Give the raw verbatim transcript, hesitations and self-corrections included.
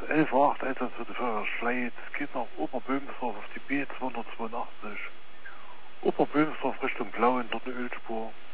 elf Uhr acht Einsatz für die Feuerwehr Schleit. Geht nach Oberböhmsdorf auf die B zweihundertzweiundachtzig. Oberböhmsdorf Richtung Blauen, dort eine Ölspur.